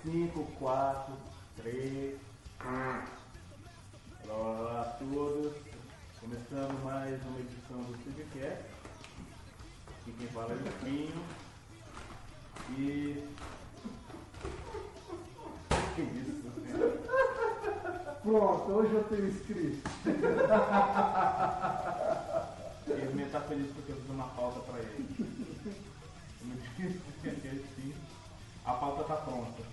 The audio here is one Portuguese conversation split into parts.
5, 4, 3. Olá a todos. Começando mais uma edição do CBcast. Aqui quem fala é o Pinho. E. Que isso, né? Pronto, hoje eu tenho escrito. Ele está feliz porque eu fiz uma pauta para ele. Como eu disse, a pauta está pronta.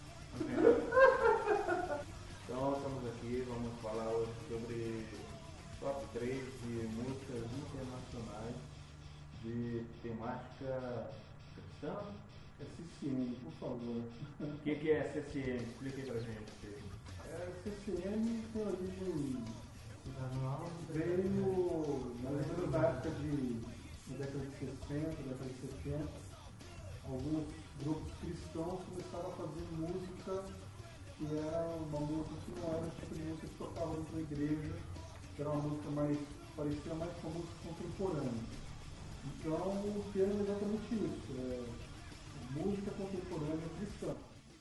Então estamos aqui, vamos falar hoje sobre top 3 de músicas internacionais de temática cristã. CCM, por favor. O que é CCM? Explique aí pra gente. CCM tem origem, veio mais ou menos na época na década de 60, década de 70. Alguns grupos cristãos começaram a fazer música que era uma música que não era o tipo de música que tocava dentro da igreja, que era uma música parecia mais com a música contemporânea. Então o termo é exatamente isso, música contemporânea cristã.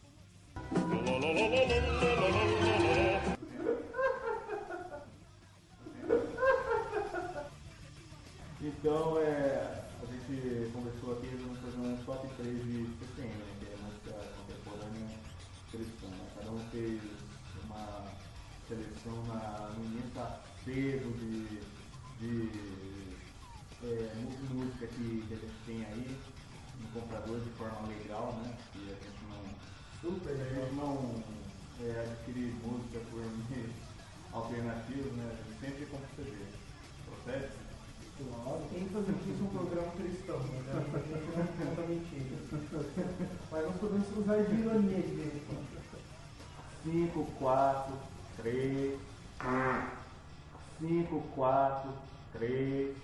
Então, a gente conversou aqui, vamos fazer um top 3 de CCM, né, que é música contemporânea cristã. Cada um fez uma seleção no imenso acervo de música que a gente tem aí no computador de forma legal, né? Que a gente não adquirir música por meios alternativos, né? A gente sempre compra CD. Procede? Claro. Tem que fazer isso um programa cristão, né? Não conta mentira. Mas nós podemos usar de ironia de vez em quando. 5, 4, 3. 5, 4, 3.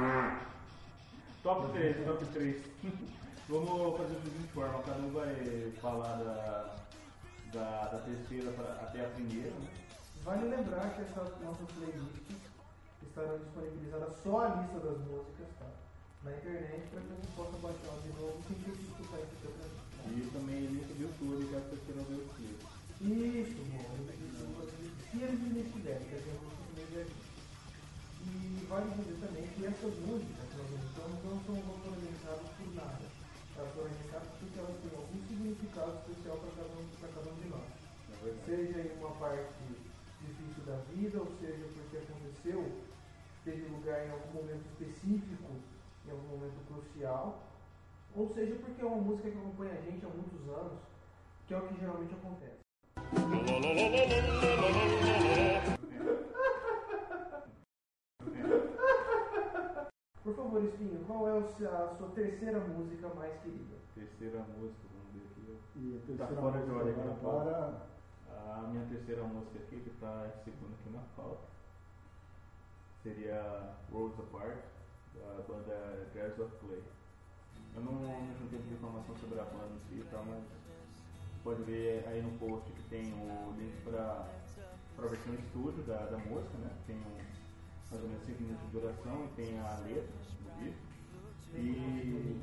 Top 3. Vamos fazer da seguinte forma, cada um vai falar da terceira até a primeira, né? Vale lembrar que essas nossas playlists estarão disponibilizadas só a lista das músicas, tá? Na internet, para que você possa baixar de novo sem ter que escutar isso aqui outra vez. E também link do YouTube, já que você não viu o clipe. Isso, bom. Se eles me estiverem, que a gente não E vale dizer também que essas músicas que nós usamos não são valorizadas por nada. Elas são organizadas porque elas têm algum significado especial para cada um de nós. Seja em uma parte difícil da vida, ou seja porque aconteceu, teve lugar em algum momento específico, em algum momento crucial, ou seja porque é uma música que acompanha a gente há muitos anos, que é o que geralmente acontece. Por favor, Espinho, qual é a sua terceira música mais querida? Terceira música, vamos ver aqui. E a terceira Tá fora de ordem aqui na música pauta. A minha terceira música aqui, que está segunda aqui na pauta, seria Worlds Apart, da banda Girls of Clay. Eu não juntei muita informação sobre a banda em si e tal, mas pode ver aí no post que tem o link para a versão estúdio da música, né? Tem mais ou menos 5 minutos de duração e tem a letra do vídeo. E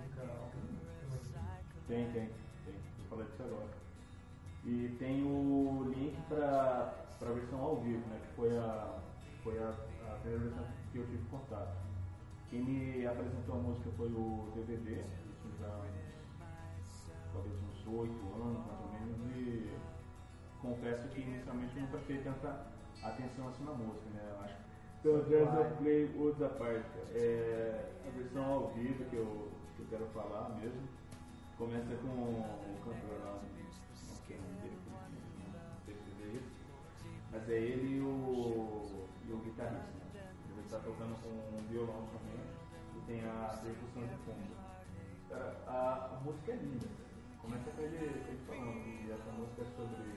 tem. Vou falar disso agora. E tem o link para a versão ao vivo, né? Que foi a primeira versão que eu tive contato. Quem me apresentou a música foi o DVD, isso já talvez uns 8 anos mais ou menos, e confesso que inicialmente eu nunca prestei tanta atenção assim na música, né? Eu acho. Então, Girls of Clay, Worlds Apart, a versão ao vivo que eu quero falar mesmo. Começa com o cantor lá, não sei o nome dele, não sei se é isso, mas é ele e o guitarrista, né? Ele está tocando com um violão também e tem a percussão de fundo. Cara, a música é linda. Começa com ele falando que essa música é sobre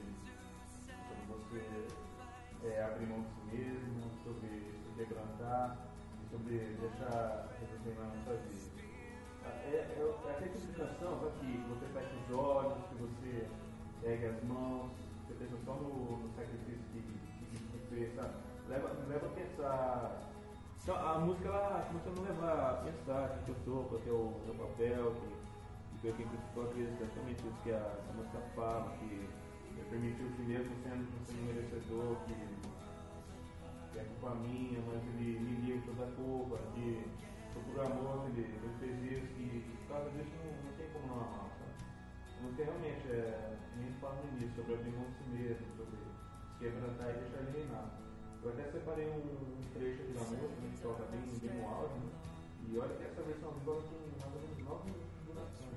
você abrir mão de si mesmo, sobre se degradar, sobre deixar resolver na sua vida. É aquele tipo de canção que você fecha os olhos, que você ergue as mãos, você pensa só no sacrifício que fez, sabe? Leva a pensar. Então, a música ela começa a nos levar a pensar que eu sou, qual é o meu papel, foi quem criticou a crise exatamente isso que a música fala, que permitiu que mesmo sendo merecedor, que é culpa minha, mas ele me livra toda a culpa, que por amor ele fez isso, que por causa disso não tem como não amar, sabe? A música realmente nem fala no início, sobre abrir mão de si mesmo, sobre se quebrantar e deixar ele reinar. Eu até separei um trecho aqui da música, que toca bem no áudio, né? E olha que essa versão do Bob tem mais ou menos 9 minutos de duração.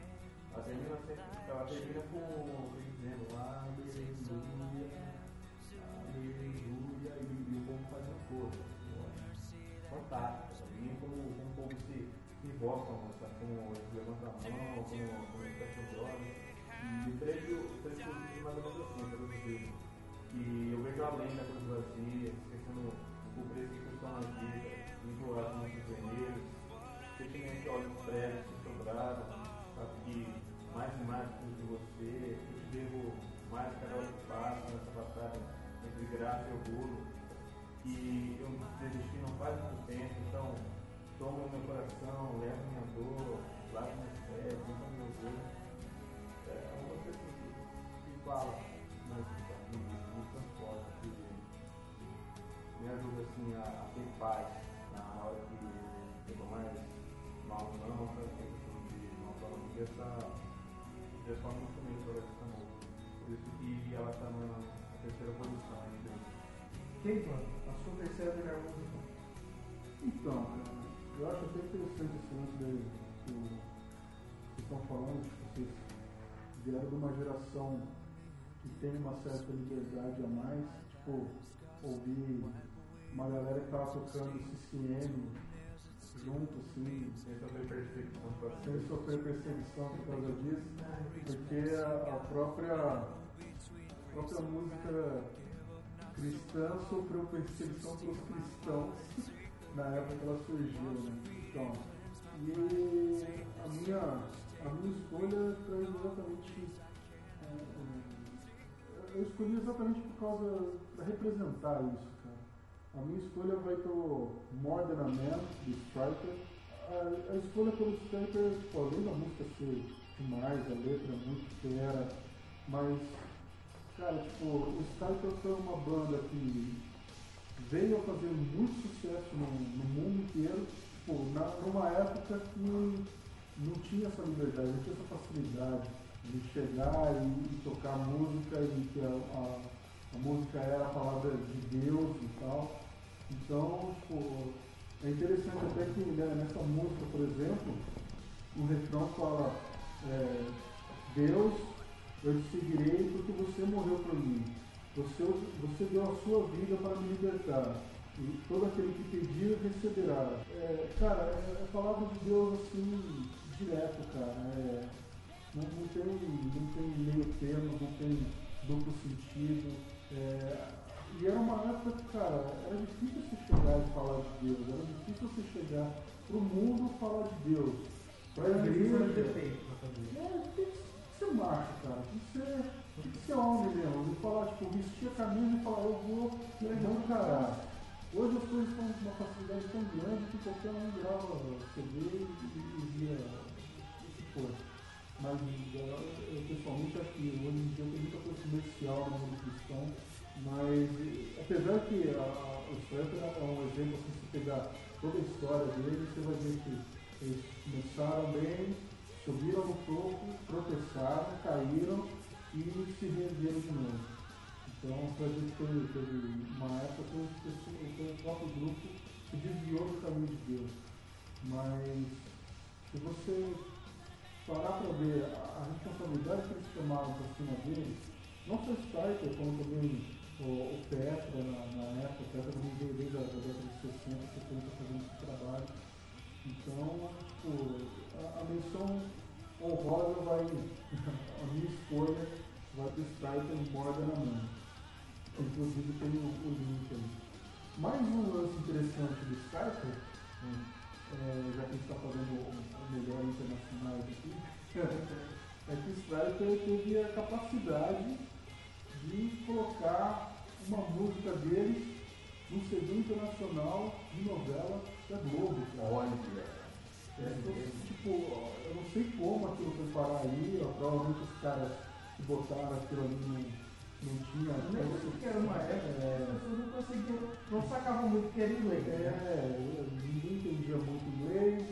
Ela termina com dizendo aleluia, aleluia, e o povo faz a coisa. Fantástico. E como o povo se envolve com a música, como eles levantam a mão, como eles fecham os olhos. E o trecho diz mais ou menos assim, traduzido. Que eu vejo além da cruz vazia, esquecendo o preço que estão na vida, implorar com os vermelhos, sentimento de olhos prévios, que sobraram, sabe que mais e mais preciso de você, eu te devo mais cada hora que passa nessa batalha entre graça e orgulho, que eu desisti não faz muito tempo, então toma o meu coração, leva minha dor, lava meus pés, limpa meu orgulho. É uma coisa que fala, mas me transporta, que me ajuda assim a ter paz na hora que eu tô mais mal não, para a questão de não falar dessa forma muito comigo para essa música. Por isso que ela está na terceira posição ainda. Keitman, a sua terceira melhor música? Então, eu acho até interessante esse lance que vocês estão falando, que vocês vieram de uma geração que tem uma certa liberdade a mais, tipo, ouvir uma galera que estava tocando CCM junto, assim, sem sofrer perseguição por causa disso, porque a própria música cristã sofreu perseguição pelos cristãos na época que ela surgiu, né? Então, e a minha escolha traz exatamente eu escolhi exatamente por causa para representar isso, cara. A minha escolha vai pelo More Than a Man, do Striker. A escolha pelo Striker, além da música ser demais, a letra é muito fera, mas, cara, tipo, o Striker foi uma banda que veio a fazer muito sucesso no mundo inteiro, tipo, numa época que não tinha essa liberdade, não tinha essa facilidade de chegar e tocar música, e que a música era a palavra de Deus e tal. Então, tipo, é interessante até que nessa música, por exemplo, o refrão fala Deus, eu te seguirei porque você morreu por mim. Você deu a sua vida para me libertar. E todo aquele que pedir, receberá. Cara, é a palavra de Deus assim, direto, cara. Não tem meio termo, não tem duplo sentido. E era uma época que, cara, era difícil você chegar e falar de Deus, era difícil você chegar pro mundo e falar de Deus. Pra igreja. Tem que ser macho, cara. Tem que ser homem mesmo. E falar, tipo, vestir a camisa e falar, eu vou encarar. Hoje as coisas estão com uma facilidade tão grande que qualquer um grava CD e via o que for. Mas eu pessoalmente acho que hoje em dia tem muita coisa comercial no mundo cristão, mas apesar que o Striker é um exemplo, assim, se pegar toda a história dele, você vai ver que eles começaram bem, subiram no topo, tropeçaram, caíram e se renderam de novo. Então, para a gente teve uma época que o próprio grupo se desviou do caminho de Deus. Mas se você parar para ver a responsabilidade que eles chamaram para cima deles, não só o Striker, como também o Petra na época, o Petra também veio desde a década de 60, 70 fazendo esse trabalho. Então, a menção honrosa vai, a minha escolha vai para o Striker no More Than a Man. Inclusive tem o link ali. Mais um lance interessante do Striker, já que a gente está fazendo o melhor internacional aqui, é que o Striker teve a capacidade de colocar uma música deles no CD internacional de novela da Globo. Olha, Tipo, eu não sei como aquilo foi parar aí, ó, provavelmente os caras que botaram aquilo ali não tinha. Nem porque era uma época, as pessoas não conseguiam, não sacavam muito que era inglês. Ninguém entendia muito inglês,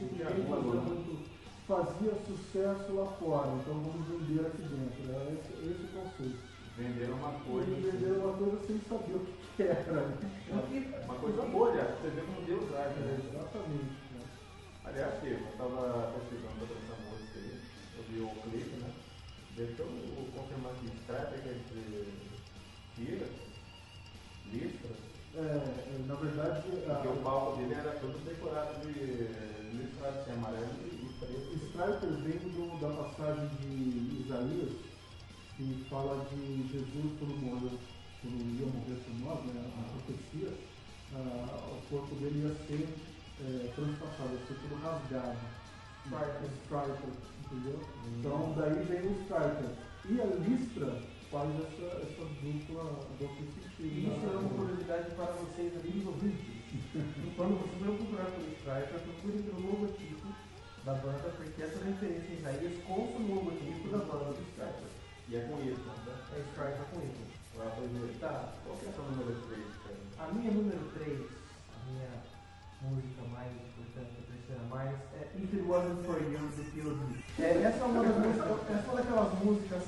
fazia sucesso lá fora, então vamos vender aqui dentro. Era esse o conceito. Venderam uma coisa. Eles venderam uma coisa sem saber o que era. Uma coisa boa, já. Você vê como Deus age, né? Exatamente. Né? Aliás, eu estava pesquisando sobre essa música aí, eu vi o clipe, né? Deixa eu confirmar que Striper quer dizer tira, listra. Na verdade, porque o palco dele era todo decorado de listrado, assim, amarelo e preto. Striper vem da passagem de Isaías, que fala de Jesus quando ia morrer por nós, né? A profecia, o corpo dele ia ser transpassado, ia ser tudo rasgado. Striper, entendeu? Então daí vem o Striper. E a listra faz essa duplo sentido. Isso é uma curiosidade para vocês, amigos ouvintes. Quando vocês vão procurar pelo Striper, procurem pelo logotipo da banda, porque essa referência em Isaías consta no logotipo da banda do Striper. E é com isso, né? É Striper com isso. Tá. Qual que é a sua número 3, cara? A minha número 3, a minha música mais importante, a terceira mais, é If It Wasn't For You, do POD. Essa é uma daquelas músicas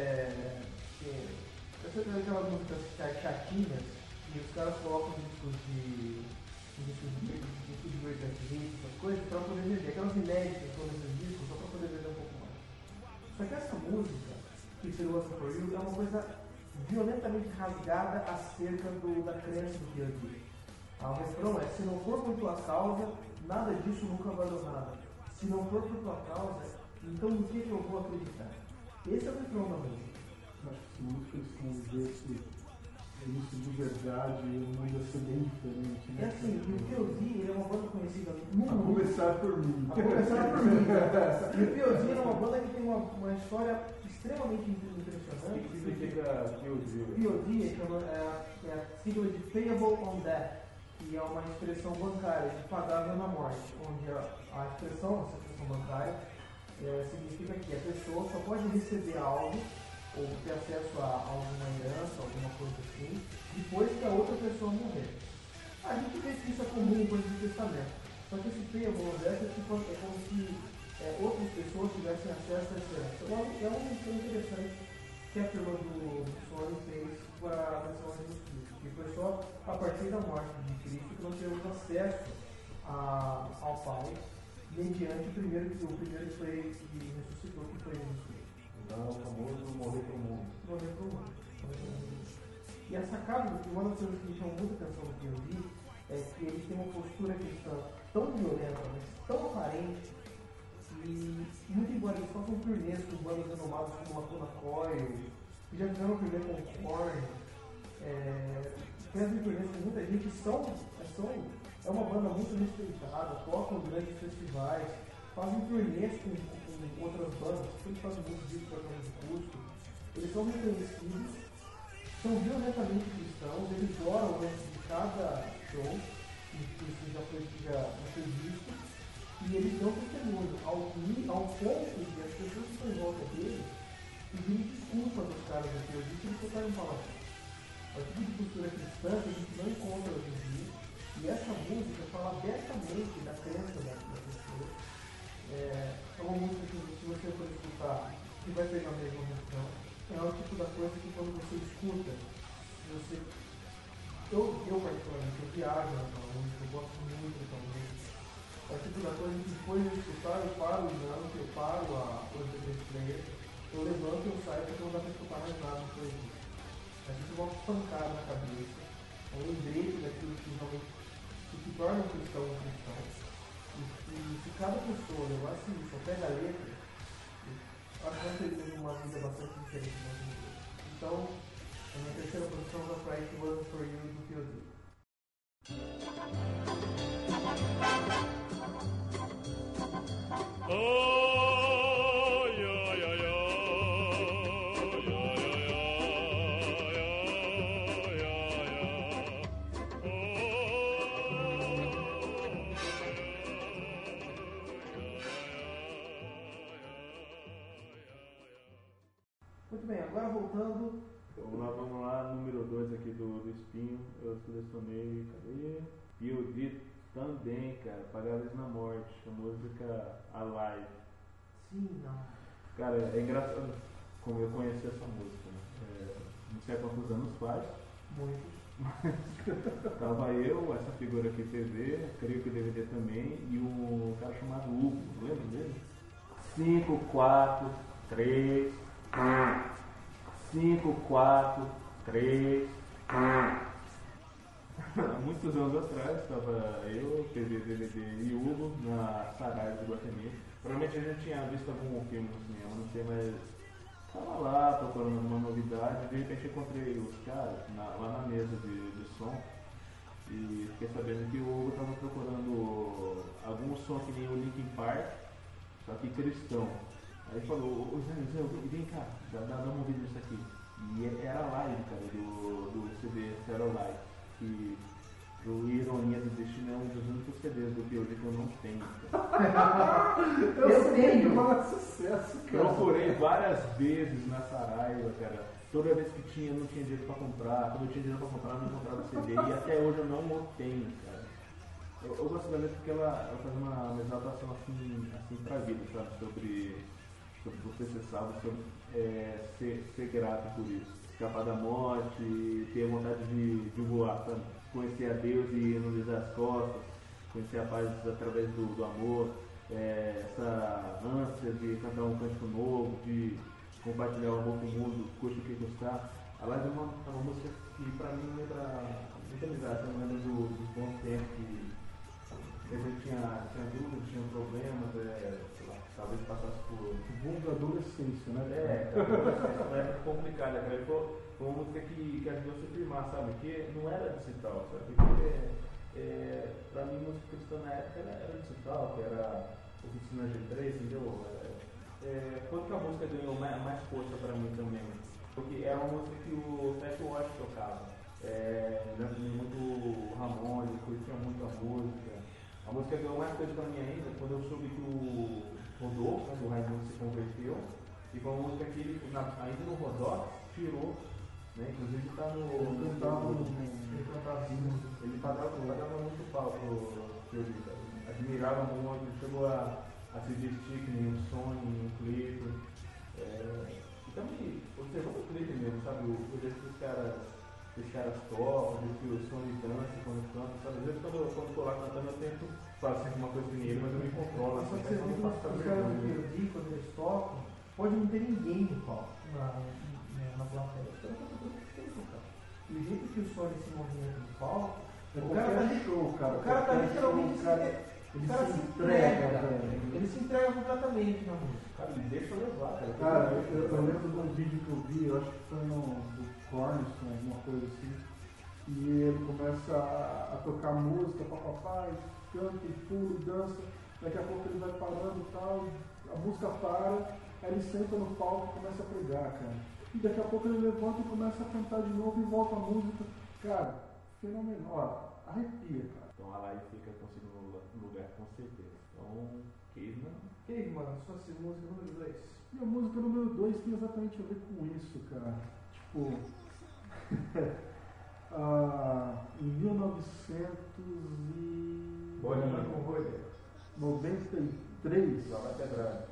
chatinhas que os caras colocam em discos de greatest hits, essas coisas, para poder vender. Aquelas inéditas todos esses discos, só para poder vender um pouco mais. Só que essa música, If It Wasn't For You, é uma coisa violentamente rasgada acerca da crença do POD. O refrão é: se não for por tua causa, nada disso nunca valeu nada. Se não for por tua causa, então no que eu vou acreditar? Esse é o refrão da música. Acho que se muito eles convivessem isso de verdade, o mundo ia ser bem diferente, né? É assim, o POD, ele é uma banda conhecida no A mundo. começar por mim. A começar por mim. E o POD é uma banda que tem uma história extremamente impressionante. O que significa POD? POD é a sigla de Payable on Death, que é uma expressão bancária de pagável na morte, onde a expressão bancária significa que a pessoa só pode receber algo ou ter acesso a alguma herança, alguma coisa assim, depois que a outra pessoa morrer. A gente vê que isso é comum em coisas de testamento. Só que esse payable on death é como se outras pessoas tivessem acesso a essa herança. É uma questão interessante que a firma do Sony fez para a versão de Jesus Cristo, que foi só a partir da morte de Cristo que nós temos acesso ao Pai, mediante o primeiro que foi que ressuscitou, que foi Jesus Cristo. Então, o famoso morrer pro mundo. Morrer pro mundo. E a sacada, uma das coisas que me chamou muita atenção no POD é que eles têm uma postura cristã tão violenta, mas tão aparente, e muito embora eles façam turnês com bandas renomadas como Lacuna Coil, que já fizeram turnê com o Korn, fazem turnês com muita gente, é uma banda muito respeitada, tocam em grandes festivais, fazem turnês com outras bandas, eles fazem muito disco para de custo, eles são reconhecidos, são violentamente cristãos, eles oram antes de cada show, isso já foi visto, e eles dão testemunho ao ponto de as pessoas que estão em volta deles pedirem desculpa dos caras do POD que eles botaram em palavra. É o tipo de postura cristã que a gente não encontra hoje em dia, e essa música fala abertamente da crença da pessoa. É uma música que, se você for escutar, que vai pegar mesmo a refrão, é o tipo da coisa que quando você escuta, eu particularmente, eu viajo naquela música, eu gosto muito daquela música. É o tipo da coisa que depois de escutar, eu paro o Jump, eu paro o MP3 player, eu levanto e eu saio porque não dá para escutar mais nada depois disso. É tipo uma pancada na cabeça, é um lembrete daquilo que realmente que torna um cristão um cristão. E se cada pessoa levasse isso ao pé da letra, eu acho que nós teríamos uma vida bastante diferente do nosso mundo. Então, a minha terceira posição vai para If It Wasn't For You do POD. Muito bem, agora voltando. Vamos lá, número 2 aqui do Espinho. Eu selecionei, cadê? POD também, cara, Pagadas na Morte, a música Alive. Sim, não. Cara, é engraçado como eu conheci essa música, né? Não sei há quantos anos faz. Muito. Tava eu, essa figura aqui TV, creio que o DVD também, e um cara chamado Hugo, lembra dele? 5, 4, 3, 5, 4, 3. Há muitos anos atrás, estava eu, TV, DVD e Hugo na Saraiva de Guatemi. Provavelmente a gente tinha visto algum filme no cinema, não sei, mas estava lá procurando uma novidade. De repente encontrei os caras lá na mesa de som e fiquei sabendo que o Hugo estava procurando algum som que nem o Linkin Park, só que cristão. Aí falou: Zé, vem cá, dá uma ouvida nisso aqui. E era live, cara, do CD Zero Live, que, por ironia do destino, é um dos únicos CDs do POD que eu não tenho. Eu tenho! Fala sucesso, cara. Procurei várias vezes na Saraiva, cara. Toda vez que tinha, não tinha dinheiro pra comprar. Quando eu tinha dinheiro pra comprar, não encontrava o CD. E até hoje eu não o tenho, cara. Eu gosto da letra porque ela faz uma exaltação assim pra vida, sabe? Sobre você ser salvo, sobre ser grato por isso. Escapar da morte, ter vontade de voar, sabe? Conhecer a Deus e não lhe dar as costas, conhecer a paz através do amor, essa ânsia de cantar um cântico novo, de compartilhar o amor com o mundo, custe o que custar. A Live é uma música que pra mim lembra muita amizade, me lembra dos bons tempos que a gente tinha dúvidas, tinha problemas, sei lá, talvez passasse por O boom da adolescência, né? uma época complicada, cara. Foi uma música que ajudou a se firmar, sabe? Que não era digital, sabe? Porque pra mim música cristã na época era digital, que era Oficina G3, entendeu? Quando que a música ganhou mais força pra mim também? Porque era uma música que o Fat Watch tocava. Lembro muito o Ramones, curtia muito a música. A música ganhou mais coisa pra mim ainda quando eu soube que o Rodolfo, do Raimundo, se converteu. E foi uma música que ele, ainda no Rodolfo, tirou, né? Inclusive está Ele pagava muito pau pro Vitor. Admirava muito, ele chegou a se vestir que nem um sonho, um clipe. E também observando o clipe mesmo, sabe? O jeito que os caras tocam, o jeito que o som de dança quando cantam, sabe? Às vezes quando eu estou lá cantando eu tento fazer alguma coisa nele, mas eu me controlo. Só que você vê que os caras do POD, quando eles tocam, pode não ter ninguém no palco, na plateia. O jeito que o Sony se movimenta no palco, o cara tá literalmente se entrega, ele se entrega completamente na música. Cara, ele deixa levar, cara. Cara, eu lembro de um vídeo que eu vi, eu acho que foi do Cornerstone, alguma coisa assim, e ele começa a tocar música, papapá, e canta, e pula, e dança, daqui a pouco ele vai parando e tal, a música para, aí ele senta no palco e começa a pregar, cara. E daqui a pouco ele levanta e começa a cantar de novo e volta a música. Cara, fenomenal, arrepia, cara. Então a live fica com o segundo lugar, com certeza. Então, Caveman. Caveman, sua música número 2. E a música número 2 tem exatamente a ver com isso, cara. Tipo, em 1993, Já vai quebrar.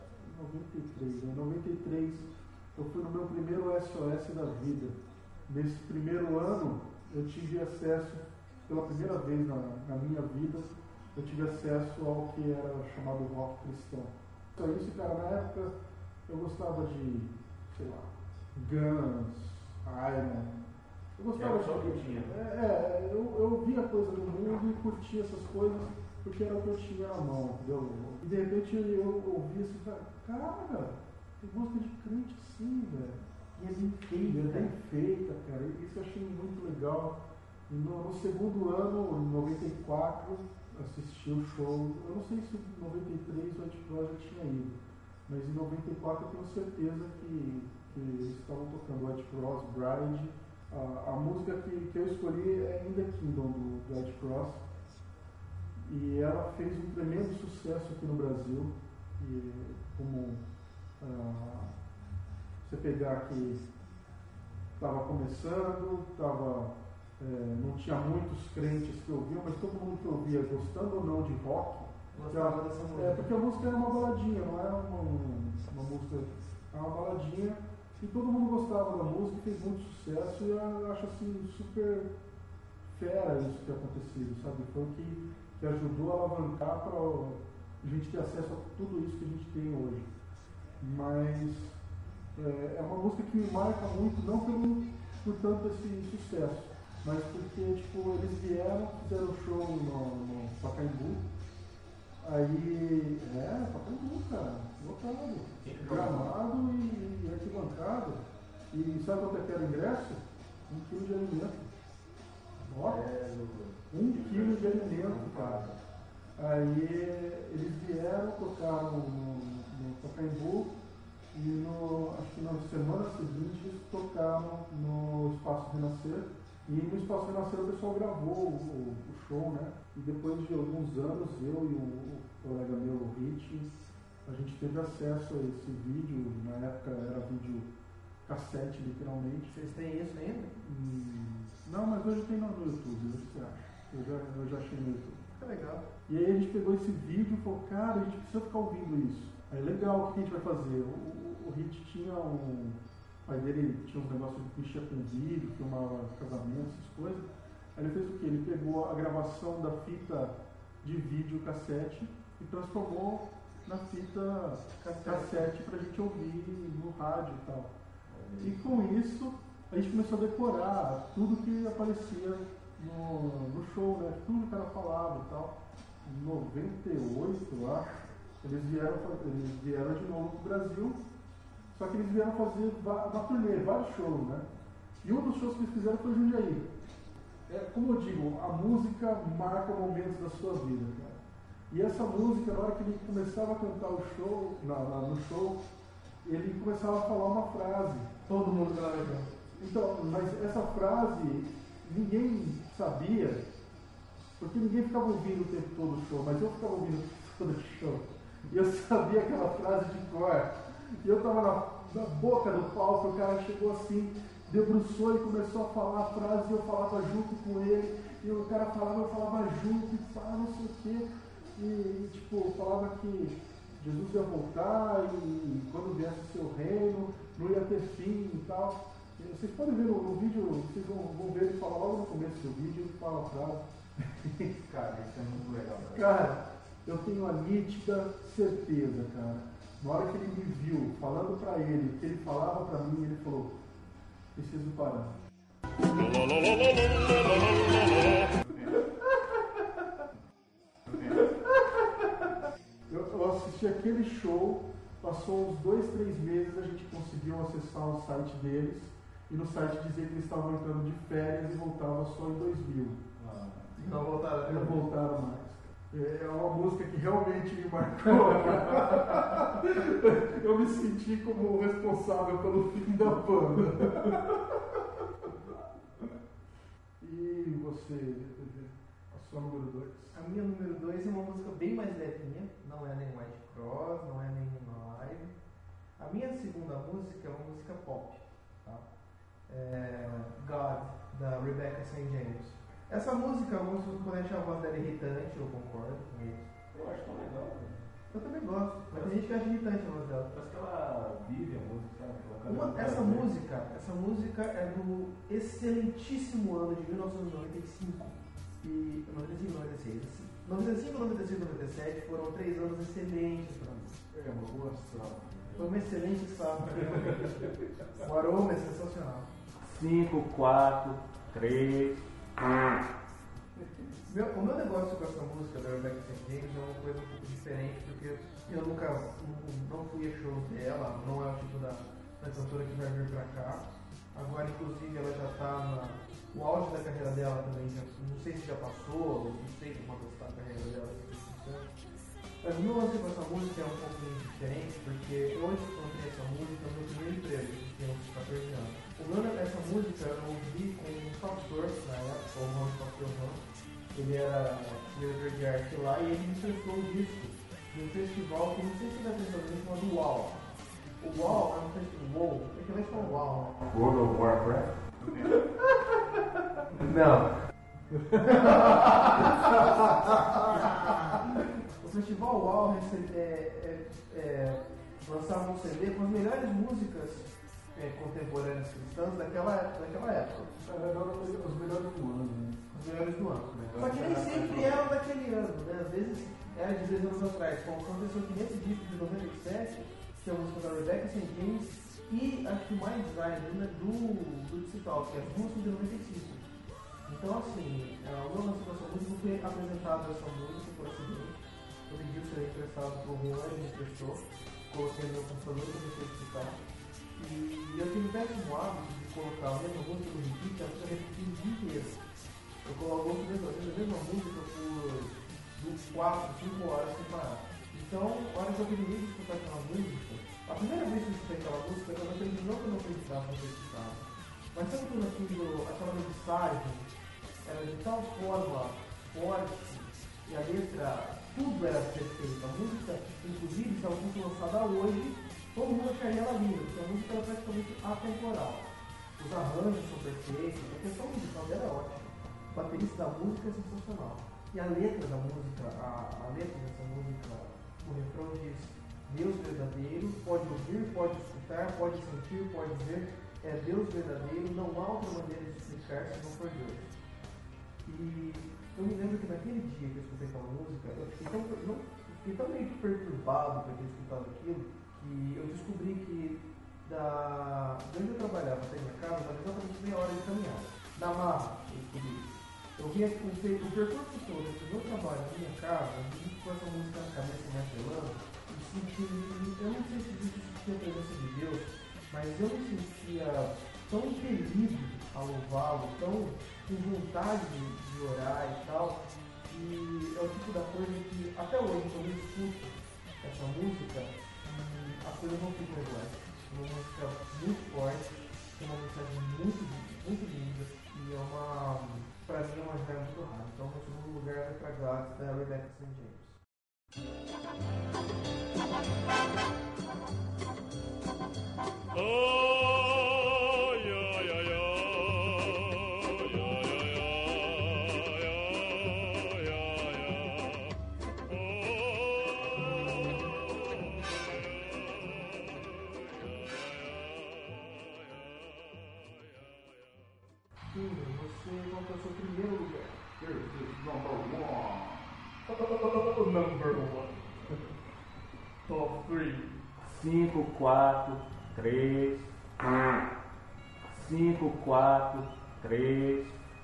93, eu fui no meu primeiro SOS da vida. Nesse primeiro ano, eu tive acesso, pela primeira vez na minha vida, eu tive acesso ao que era chamado rock cristão. Só isso, cara, na época eu gostava de, sei lá, Guns, Iron. Eu gostava só o que tinha. Eu via coisa do mundo e curtia essas coisas porque era o que eu tinha na mão, entendeu? E de repente eu ouvia assim, cara, tem música de crente sim, velho. E é bem feita. E é bem feita, cara. Isso eu achei muito legal. E no segundo ano, em 94, assisti o show. Eu não sei se em 93 o Anticross já tinha ido, mas em 94 eu tenho certeza que eles estavam tocando o Anticross, Bride. A música que eu escolhi é In The Kingdom do Anticross. E ela fez um tremendo sucesso aqui no Brasil. E como você pegar que estava começando, não tinha muitos crentes que ouviam, mas todo mundo que ouvia, gostando ou não de rock, Gostava dessa música. porque a música era uma baladinha, não era uma música, era uma baladinha, e todo mundo gostava da música, fez muito sucesso, e eu acho assim, super fera isso ter acontecido, sabe? Foi o que ajudou a alavancar para a gente ter acesso a tudo isso que a gente tem hoje. Mas é uma música que me marca muito, não por tanto esse sucesso, mas porque tipo, eles vieram, fizeram show no Pacaembu, aí, Pacaembu, cara, lotado, gramado e arquibancada, e sabe quanto é que era o ingresso? 1 quilo de alimento. Ó, 1 quilo de alimento, cara. Aí eles vieram, tocaram no Pacaembu, e acho que na semana seguinte eles tocaram no Espaço Renascer, e no Espaço Renascer o pessoal gravou o show, né? E depois de alguns anos, eu e o colega meu, o Rich, a gente teve acesso a esse vídeo, na época era vídeo cassete, literalmente. Vocês têm isso ainda? Não, mas hoje tem no YouTube, o que você acha? Eu já achei no YouTube. Que legal. E aí a gente pegou esse vídeo e falou, cara, a gente precisa ficar ouvindo isso. Aí legal, o que a gente vai fazer? O Hit tinha o pai dele tinha uns negócios que mexia com vídeo, filmava casamentos, essas coisas. Aí ele fez o quê? Ele pegou a gravação da fita de vídeo cassete e transformou na fita cassete pra gente ouvir no rádio e tal. E com isso a gente começou a decorar tudo que aparecia no show, né? Tudo que o cara falava e tal. Em 98, eu acho, eles vieram de novo pro Brasil, só que eles vieram fazer uma turnê, vários shows, né? E um dos shows que eles fizeram foi Jundiaí. Como eu digo, a música marca momentos da sua vida, cara. E essa música, na hora que ele começava a cantar o show, no show, ele começava a falar uma frase. Todo mundo pela legal. Então, mas essa frase ninguém sabia, porque ninguém ficava ouvindo o tempo todo o show, mas eu ficava ouvindo todo o show. E eu sabia aquela frase de cor. E eu estava na boca do palco, o cara chegou assim, debruçou e começou a falar a frase, e eu falava junto com ele, e o cara falava, eu falava junto, e pá, não sei o quê. E tipo, falava que Jesus ia voltar, e quando viesse o seu reino, não ia ter fim e tal. E vocês podem ver no vídeo, vocês vão ver ele falar logo no começo do vídeo, ele fala a frase. Cara, isso é muito legal, Cara, eu tenho a nítida certeza, cara. Na hora que ele me viu falando pra ele, que ele falava pra mim, ele falou, preciso parar. Eu assisti aquele show, passou uns 2, 3 meses, a gente conseguiu acessar o site deles, e no site dizia que eles estavam entrando de férias e voltavam só em 2000. Não voltaram. Não voltaram mais. É uma música que realmente me marcou. Eu me senti como responsável pelo fim da banda. E você, a sua número 2? A minha número 2 é uma música bem mais levinha, não é nem White Cross, não é nem uma live. A minha segunda música é uma música pop, tá? God, da Rebecca St. James. Essa música, alguns podem achar a voz dela irritante, eu concordo com isso. Eu acho tão legal, cara. Eu também gosto, mas tem gente que acha irritante a voz dela. Parece que ela vive a música, sabe? Essa música é do excelentíssimo ano de 1995 e 96. 95, 96 e 97 foram 3 anos excelentes para mim. É uma boa safra. Foi uma excelente safra. O aroma é sensacional. 5, 4, 3, 1. O meu negócio com essa música da Rebecca St. James é uma coisa um pouco diferente, porque eu nunca não fui a shows dela, não é o tipo da cantora que vai vir pra cá. Agora, inclusive, ela já tá no auge da carreira dela também, não sei se já passou, não sei quanto está a carreira dela. Mas o meu lance com essa música é um pouco diferente, porque hoje que eu encontrei essa música é o meu primeiro emprego, que tem uns 14 anos. O meu dessa música eu ouvi com um pastor na época, o nome do pastor Ron. Ele era diretor de arte lá e ele me soltou o disco de um festival que não sei se dá atenção, chamado UAU. O WoW é um festival. É que vai falar WoW. World of Warcraft? Não. O Festival WoW lançava um CD com as melhores músicas contemporâneas cristãs daquela época. Eram os melhores do ano, né? Os melhores do ano. Só que nem sempre eram daquele ano, né? Às vezes era de 10 anos atrás. Como aconteceu que nesse disco de 97, que é a música da Rebecca St. James, e acho que mais design ainda do digital, que é as músicas de 95. Então, assim, o meu lance dessa música foi apresentado essa música por acidente. Eu pedi o CD emprestado pro Juan, ele me prestou, coloquei no meu computador e comecei a escutar. E eu tive o péssimo hábito de colocar a mesma música no repeat, ela fica repetindo o dia inteiro. Eu coloco a mesma música por 4, 5 horas sem parar. Então, a hora que eu terminei de escutar aquela música, a primeira vez que eu escutei aquela música, eu não acreditava que eu não acreditava que eu escutava. Mas sabe quando aquela mensagem era de tal forma forte e a letra, tudo era perfeito. A música, inclusive, se ela fosse lançada hoje, todo mundo acharia ela linda, porque a música era praticamente atemporal. Os arranjos são perfeitos, a questão musical dela é ótima. O baterista da música é sensacional. E a letra da música, a letra dessa música, o refrão diz: Deus verdadeiro, pode ouvir, pode escutar, pode sentir, pode ver, é Deus verdadeiro, não há outra maneira de explicar se não for Deus. E eu me lembro que naquele dia que eu escutei aquela música, eu fiquei tão meio perturbado por ter escutado aquilo, que eu descobri que de onde eu trabalhava até minha casa, dava exatamente meia hora de caminhada. Na marra, eu descobri. Eu via o percurso todo entre o meu trabalho e a minha casa, com essa música na cabeça me apelando, eu não sei se isso sentia a presença de Deus, mas eu me sentia tão impelido a louvá-lo, tão com vontade de orar e tal, que é o tipo da coisa que até hoje, quando eu escuto essa música, as coisas não ficam iguais. É uma música muito forte, tem uma mensagem muito, muito linda e pra mim é uma joia muito rara. Então, no segundo lugar vai pra Gladys, da Rebecca St. James. Você qual é o seu primeiro lugar? Number one. Top 3. 5, 4, 3. 5, 4, 3.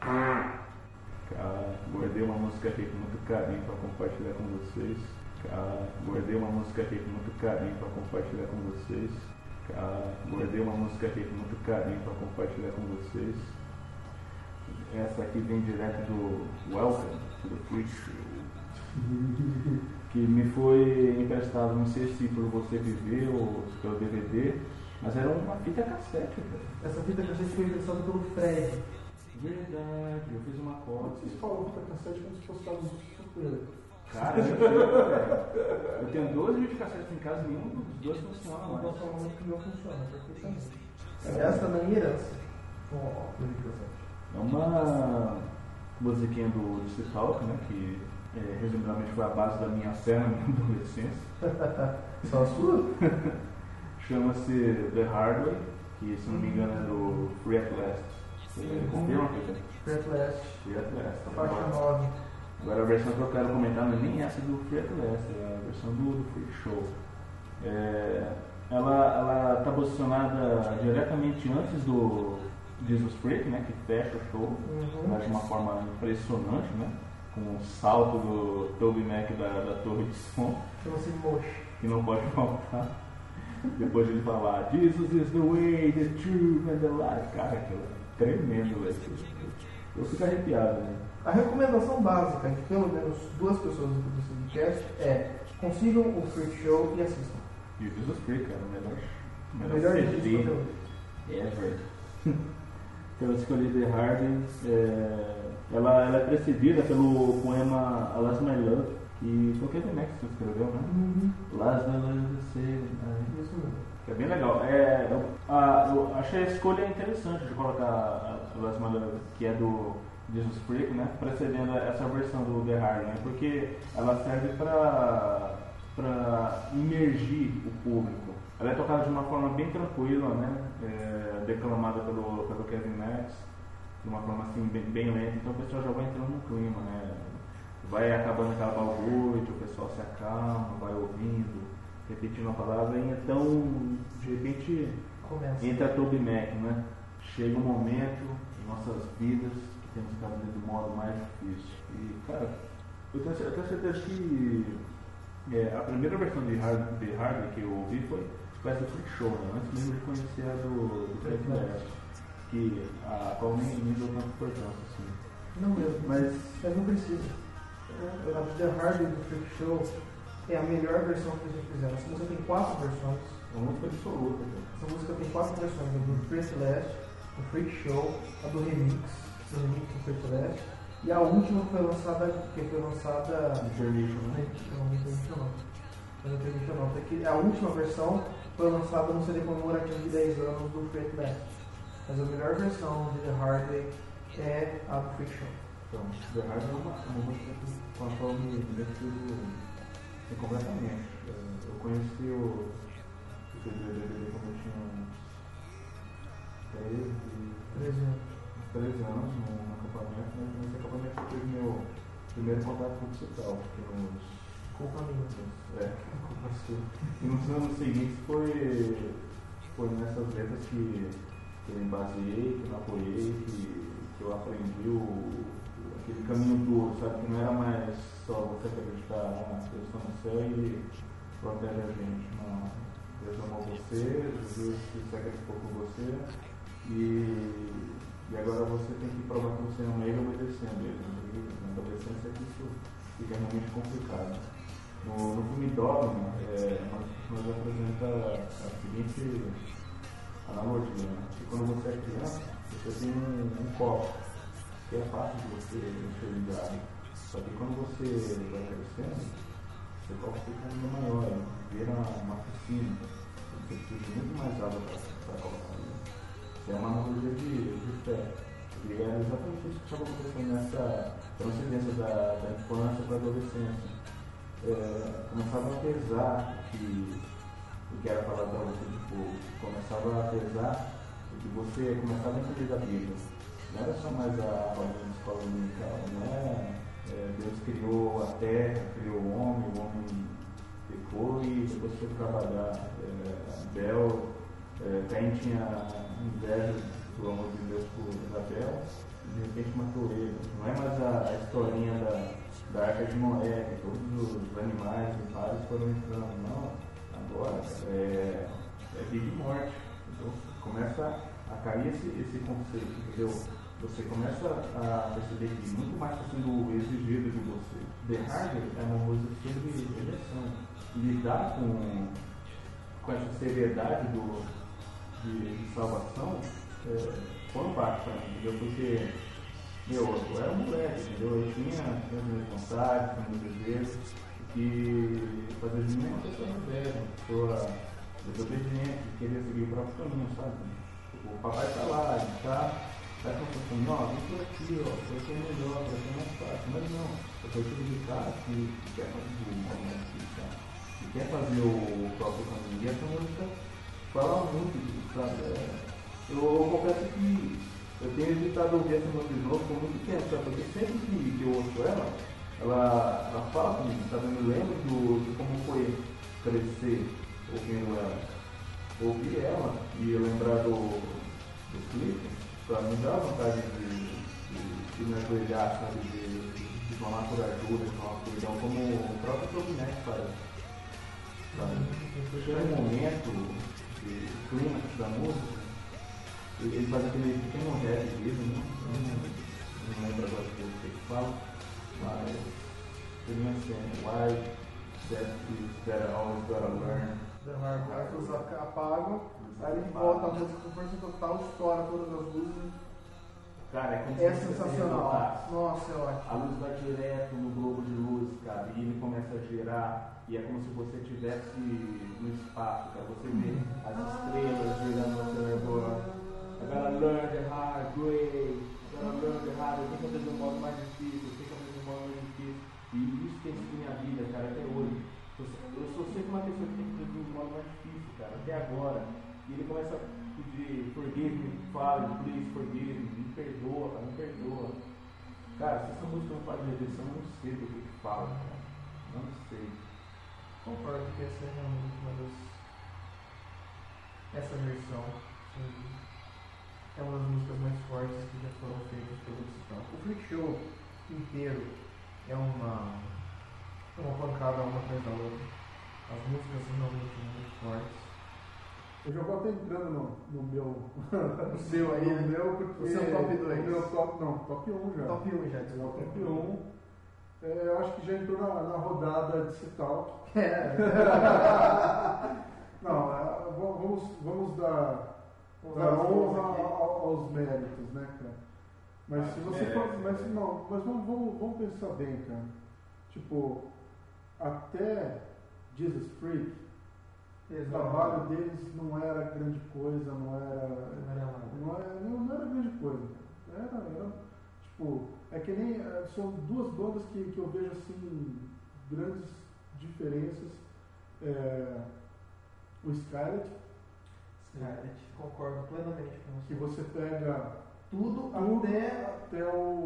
Cara, guardei uma música aqui com muito carinho para compartilhar com vocês. Cara, guardei uma música aqui com muito carinho para compartilhar com vocês. Cara, guardei uma música aqui com muito carinho para compartilhar com vocês. Essa aqui vem direto do Welcome to the Freak Show, que me foi emprestado, não sei se por você viver ou pelo DVD, mas era uma fita cassete, velho. Essa fita cassete foi emprestada pelo Fred. Verdade, eu fiz uma cópia. Vocês falam fita cassete como se fosse caso super. Cara, eu tenho 12 videocassetes em casa, nenhum dos dois funciona Não mais. posso falar muito que o meu funciona perfeitamente. Aliás, tá na minha herança. É uma musiquinha do DC Talk, né, que resumidamente foi a base da minha fé na minha adolescência. Só a sua? Chama-se The Hard Way, que se não me engano é do Free At Last. Você confirma, Pedro? Free At Last. Free At Last. A faixa 9. Agora a versão que eu quero comentar não é nem essa do Free At Last, é a versão do Freak Show. Ela está posicionada diretamente antes do Jesus Freak, né, que fecha o show, mas de uma forma impressionante, né, com o salto do Toby Mac da torre de som, Chama-se Mosh. que não pode faltar. Depois de ele falar Jesus is the way, the truth and the life. Cara, aquilo é tremendo, velho. Eu fico arrepiado, né? A recomendação básica de pelo menos 2 pessoas do podcast é: consigam o Freak Show e assistam. E o Jesus Freak, cara, o Melhor CD disco ever. Então eu escolhi The Hardy ela é precedida pelo poema Alas My Love, que foi o Kevin Max que escreveu, né? Alas My Love, Isso mesmo. que é bem legal. Eu achei a escolha interessante de colocar Alas My Love, que é do Jesus Freak, né? Precedendo essa versão do The Hard, né? Porque ela serve para imergir o público. Ela é tocada de uma forma bem tranquila, né? Declamada pelo Kevin Max, de uma forma assim bem lenta, então o pessoal já vai entrando no clima, né? Vai acabando aquela balbúrdia, o pessoal se acalma, vai ouvindo, repetindo a palavra, e então, de repente, entra a Toby Mac, né? Chega um momento em nossas vidas que temos que estar do modo mais difícil. E, cara, eu tenho certeza que a primeira versão de Hard que eu ouvi foi essa do Freak Show, né? Antes mesmo de conhecer a do Freak Last, que a qual nem deu tanta importância, assim. Não mesmo, mas não precisa. A The Hard do Freak Show é a melhor versão que eles fizeram. Essa música tem 4 versões. É uma música absoluta. Essa música tem 4 versões: a do Freak Last, do Freak Show, a do remix do Freak Last, e a última que foi lançada. Intermission, né? A última versão foi lançada no CD comemorativo de 10 anos do Freak Last. Mas a melhor versão de The Hard Way é a do Freak Show. Então, The Hard é uma música com a qual eu me identifico completamente. Eu conheci o DVD quando eu tinha uns 13 anos no acampamento, mas nesse acampamento eu tive meu primeiro contato com o digital, porque e nos anos seguintes foi nessas letras que eu me baseei, que eu apoiei, que eu aprendi aquele caminho duro, sabe? Que não era mais só você acreditar na Deus está no céu e protege a gente. Não. Deus amou você, Jesus se sacrificou por você e agora você tem que provar que você ama ele obedecendo ele. E na adolescência isso fica realmente complicado. No filme Dogma, nós apresenta a seguinte analogia, né? Que quando você é criança, você tem um copo, que é fácil de você encher ligado. Só que quando você vai crescendo, seu copo fica ainda maior, vira uma piscina, você precisa de muito mais água para colocar ali. É uma analogia de fé. E é exatamente isso que estava acontecendo nessa transcendência da infância para a adolescência. Começava a pesar o que era falado para você de fogo, começava a pesar o que você começava a entender da Bíblia. Não era só mais a aula de escola dominical, não é? Deus criou a terra, criou o homem pecou e depois foi trabalhar. Abel, Caim tinha inveja do amor de Deus por Abel e de repente matou ele. Não é mais a historinha da Arca de Noé, que todos os animais e pares foram entrando. Não, agora é vida e morte. Então começa a cair esse conceito, entendeu? Você começa a perceber que muito mais está sendo exigido de você. The Hard é uma música sobre eleição. Lidar com essa seriedade de salvação foi um baque para mim, entendeu? Porque eu era moleque, entendeu? Eu tinha as minhas vontades, os meus desejos, e fazer de mim uma pessoa velha, uma pessoa desobediente, que queria seguir o próprio caminho, sabe? O papai está lá, ele está pensando, ó, vem por aqui, ó, vai ser melhor, vai ser mais fácil. Mas não, eu sou aquele de cara que quer fazer o movimento cristão, que quer fazer o próprio caminho. E essa música fala muito disso, sabe? Eu confesso que eu tenho evitado ouvir essa música de novo por muito tempo, sabe? Porque sempre que eu ouço ela fala comigo, sabe? Eu me lembro de como foi crescer ouvindo ela. Ouvir ela e lembrar do clipe, para mim dá vontade de me ajoelhar, sabe? De tomar por ajuda, de tomar por perdão, como o próprio Tobinex faz. Chega um momento de clímax da música, ele faz aquele pequeno rap dele, não lembro agora o que ele fala, mas ele assim, why that I always gotta learn. As luzes apagam, aí ele volta a música com força total, estoura todas as luzes, Cara, é como É se sensacional. você Nossa, é ótimo. a luz vai direto no globo de luz, cara, e ele começa a girar, e é como se você estivesse no espaço, cara. Você vê as estrelas girando ao seu redor. I gotta learn the hard way, I gotta learn the hard way. Tem que fazer um modo mais difícil, tem que fazer um modo mais difícil. E isso tem sido minha vida, cara, até hoje. Eu sou sempre uma pessoa que tem que fazer um modo mais difícil, cara, até agora. E ele começa a pedir, forgive me, Father, please forgive me perdoa, cara, me perdoa. Cara, se essa música não faz redenção, eu não sei do que fala, cara. Não sei. Concordo que essa é realmente uma das. Essa versão é uma das músicas mais fortes que já foram feitas pelo Citão. O Freak Show inteiro é uma pancada uma atrás da outra. As músicas são realmente muito fortes. Eu já vou até entrando no meu. O seu aí, no meu, porque. o seu top 2. O meu top, não, top 1 já. Top 1 já, desculpa. Top 1. Eu acho que já entrou na rodada de Citalk. Não, vamos dar honra aos méritos, né, cara? Mas se você for. Mas vamos pensar bem, cara. Tipo, até Jesus Freak, o trabalho deles não era grande coisa, não era grande coisa. Era tipo, é que nem. São duas bandas que eu vejo assim, grandes diferenças. O Skylet, concordo plenamente com você. que você pega Tudo até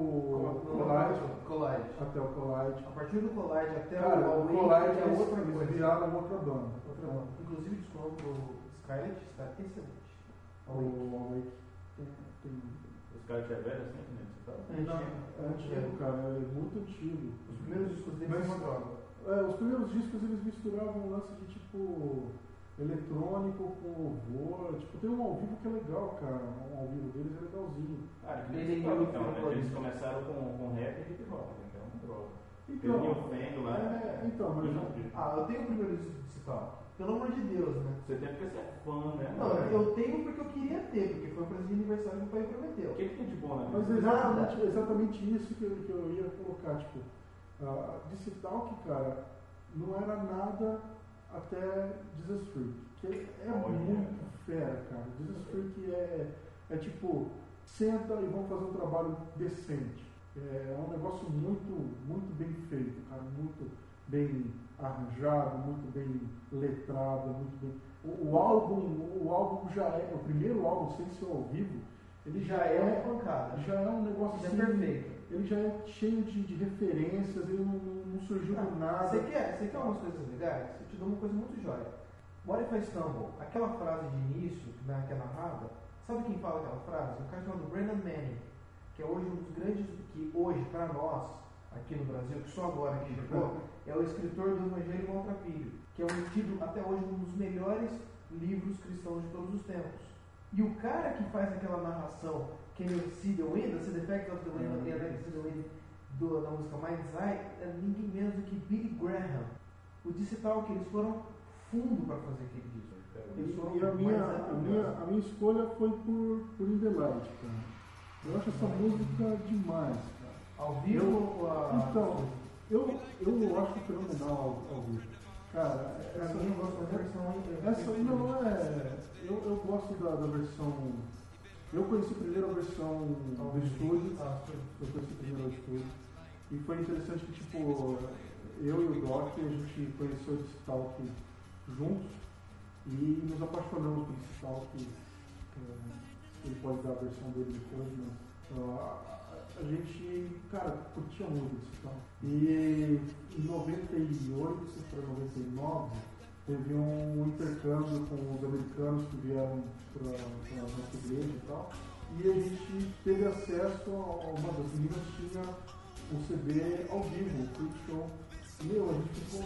o Collide. Até o Collide. A partir do Collide até Cara, o o Awake Collide é outra eles coisa. viraram outra banda. Inclusive, desculpa, o Skylet está excelente. O Awake tem. Os caras é velho assim, né? Você fala? É antigo, cara, é muito antigo. Os primeiros discos dele Mas- são uma droga. Os primeiros discos eles misturavam um lance de tipo eletrônico com louvor. Tipo, tem um ao vivo que é legal, cara. Um ao vivo deles é legalzinho. Cara, que Ele eles e o então, né? Phil Eles começaram com rap e hip hop, né? Que é uma droga. Então, Tem o Feng lá. então, mas Eu tenho o primeiro disco de Cital. Pelo amor de Deus, né? Você tem porque você é fã, né? Não, eu tenho porque eu queria ter, porque foi o presente de aniversário que o pai prometeu. O que tem de bom na Mas vida? é exatamente isso que eu ia colocar, tipo, de Citalk, cara, não era nada até Jesus Freak, que é muito fera, cara. Jesus Freak é tipo, senta e vamos fazer um trabalho decente. É um negócio muito, muito bem feito, cara, muito bem arranjado, muito bem letrado, muito bem. O álbum já é, o primeiro álbum sem ser ao vivo, ele já é uma pancada. já é um negócio Já é assim, perfeito. ele já é cheio de referências, ele não surgiu do nada. Você quer umas coisas legais? Eu te dou uma coisa muito jóia. What if I stumble? Aquela frase de início, né, que é narrada, sabe quem fala aquela frase? O cara chamado Brennan Manning, que é hoje um dos grandes, que hoje, para nós, aqui no Brasil, que só agora que chegou, é o escritor do Evangelho Maltrapilho, que é tido até hoje um dos melhores livros cristãos de todos os tempos. E o cara que faz aquela narração, Can You See the Wind, The Effect of the Wind, The Effect of the Wind, da música Mind's Eye, é ninguém menos do que Billy Graham. O disse tal que eles foram fundo para fazer aquele disco. Eles foram E a minha escolha foi por In The Light, cara. Eu acho essa música demais, cara. Ao vivo ou a... Então, eu acho fenomenal ao vivo. Cara, Pra mim eu gosto da versão... essa não é... Eu gosto da versão... Eu conheci primeiro a versão do estúdio. Eu conheci primeiro o estúdio. E foi interessante que, tipo, eu e o Doc, a gente conheceu o Citalk juntos e nos apaixonamos por Citalk. Ele pode dar a versão dele depois, mas a gente, cara, curtia muito o Citalk. E em 98 para 99 teve um intercâmbio com os americanos que vieram para a nossa igreja e tal. E a gente teve acesso a uma das meninas tinha um CD ao vivo, o Freak Show. Meu, a gente ficou,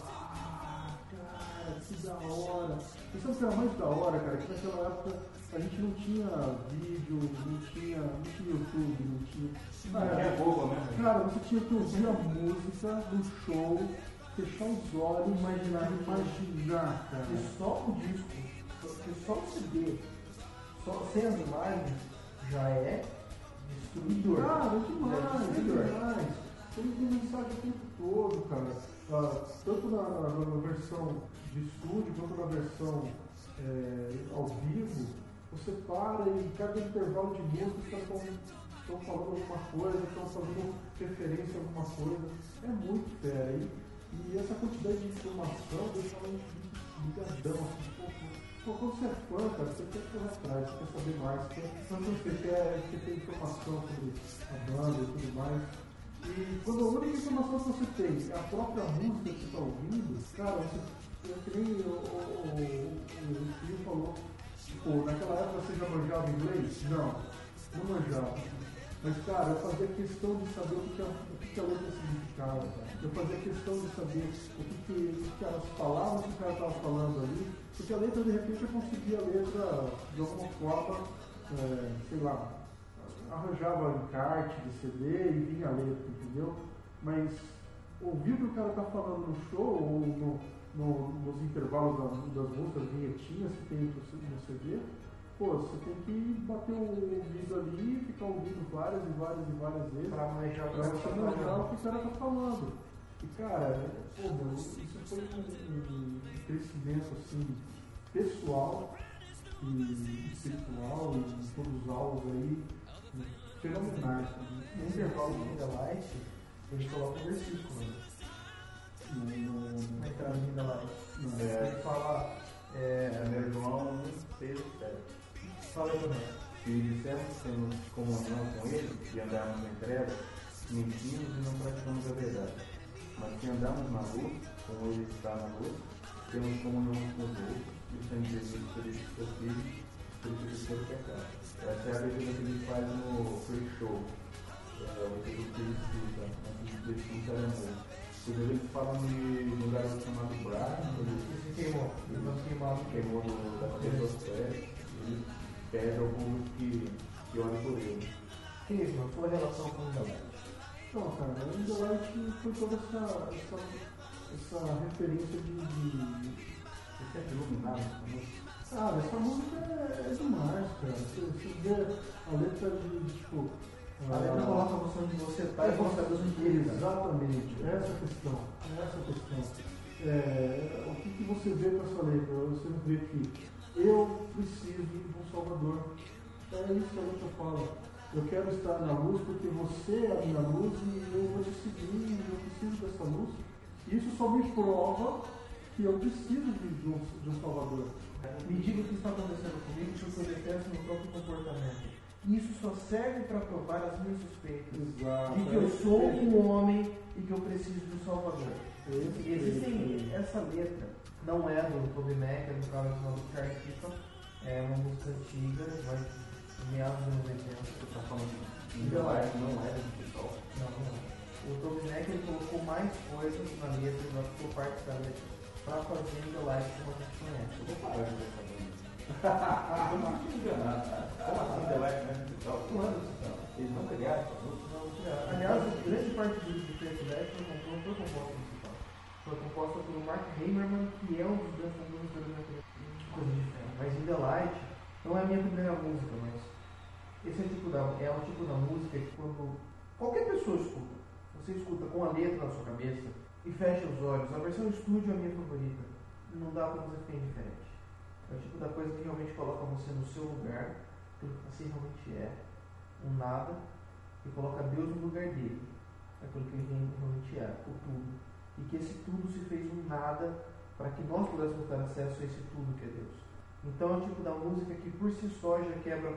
cara, que da hora. E sabe o que era mais da hora, cara? Que naquela época a gente não tinha vídeo, não tinha YouTube, não tinha. É boba, né? Cara, você tinha que ouvir a música do show, fechar os olhos, imaginar, cara. E só o disco, porque só o CD, só sem as imagens, já é destruidor. Cara, demais, destruidor. demais. Ele tem mensagem o tempo todo, cara. Tanto na versão de estúdio quanto na versão ao vivo, você para e cada intervalo de música estão falando alguma coisa, estão fazendo referência a alguma coisa. É muito fera. E essa quantidade de informação deixa a gente ligadão, assim, pô, quando você é fã, cara, você quer correr atrás, você quer saber mais, você quer informação sobre a banda e tudo mais. E quando a única informação que você tem é a própria música que você está ouvindo, cara, que nem o Fio falou, pô, naquela época você já manjava inglês? Não manjava. Mas, cara, eu fazia questão de saber o que a letra significava, cara. Eu fazia questão de saber o que as palavras que o cara estava falando ali, porque a letra, de repente, eu conseguia a letra de alguma forma, sei lá, arranjava encarte de CD e vinha a letra, entendeu? Mas ouvir o que o cara está falando no show ou nos intervalos das músicas, vinhetinhas que tem no CD, pô, você tem que bater o ouvido ali e ficar ouvindo várias vezes Pra manjar o que o cara tá falando. E cara, pô, meu, isso foi um crescimento assim, pessoal e espiritual e todos os álbuns aí fenomenais. No intervalo do In The Light, ele coloca um versículo, né? Na entrada do In The Light. Ele fala. Meu João 6, 7. Fala aí também. Se dissermos que temos comunhão com ele e andarmos em trevas, mentimos e não praticamos a verdade. Mas se andarmos na luz, como ele está na luz, temos comunhão com os outros, e o sangue de Jesus purifica o filho, purifica o pecado. Essa é a leitura que ele faz no Free Show. O que ele cita, antes de expulsar a música. Inclusive eles falam de um garoto chamado Brian, ele queimou da cabeça dos pés, ele pede ao público que olhe por ele. Que isso, mano? Sua relação com o In The Light? Não, cara, o In The Light foi toda essa referência Você é iluminado, Cara, essa música é demais, cara. Você vê a letra de tipo. A letra coloca a noção de você estar e você Deus inteiro. Exatamente, essa questão. O que você vê com essa letra? Você vê que eu preciso de um Salvador. É isso que a letra fala. Eu quero estar na luz porque você é a minha luz e eu vou te seguir, eu preciso dessa luz. Isso só me prova que eu preciso de um Salvador. Me diga o que está acontecendo comigo porque eu detesto meu próprio comportamento. Isso só serve para provar as minhas suspeitas. Exato. De que eu sou um homem e que eu preciso de um Salvador. Essa letra não é do Toby Mac, é do cara chamado Charlie Clifton. É uma música antiga, mas meados dos anos 80. Você está falando de In The Light, não é digital. Não é. O Toby Mac ele colocou mais coisas na letra, não ficou parte da letra, para fazer In The Light como a gente conhece. Eu vou parar de ver essa banda. Eu não me enganar, cara. Como assim In The Light não é digital? Não é digital. Eles não criaram essa música? Não, aliás, grande parte do Trace Left não foi composta principal. Foi composta pelo Mark Hamerman, que é um dos grandes compositores da coisa diferente. Mas In The Light não é a minha primeira música, mas esse é um tipo da música que quando qualquer pessoa escuta, você escuta com a letra na sua cabeça e fecha os olhos. A versão estúdio é a minha favorita. Não dá pra você ficar indiferente. É o tipo da coisa que realmente coloca você no seu lugar, aquilo que você realmente é, um nada, e coloca Deus no lugar dele, aquilo que ele realmente é, o tudo. E que esse tudo se fez um nada para que nós pudéssemos ter acesso a esse tudo que é Deus. Então é o tipo da música que por si só já quebra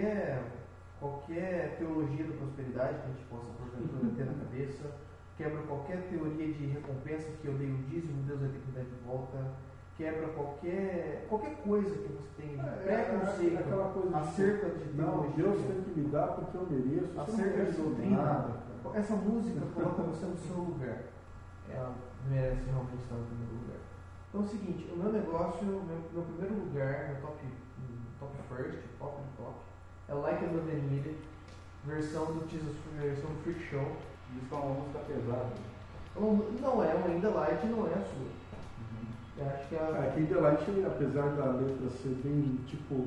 qualquer teologia da prosperidade que a gente possa porventura ter na cabeça, quebra qualquer teoria de recompensa que eu dei o dízimo, Deus vai ter que dar de volta, quebra qualquer coisa que você tem preconceito aquela coisa acerca de não, teologia. Deus tem que me dar porque eu mereço. Acerca de doutrina. Essa música coloca você no seu lugar. Ela merece realmente estar no primeiro lugar. Então é o seguinte, o meu negócio, meu primeiro lugar, meu top first, top do top, é Like a Love Needed, versão do Freak Show. Isso é uma música pesada. Não é uma In The Light, não é a sua. Eu acho que In The Light, apesar da letra ser bem, tipo,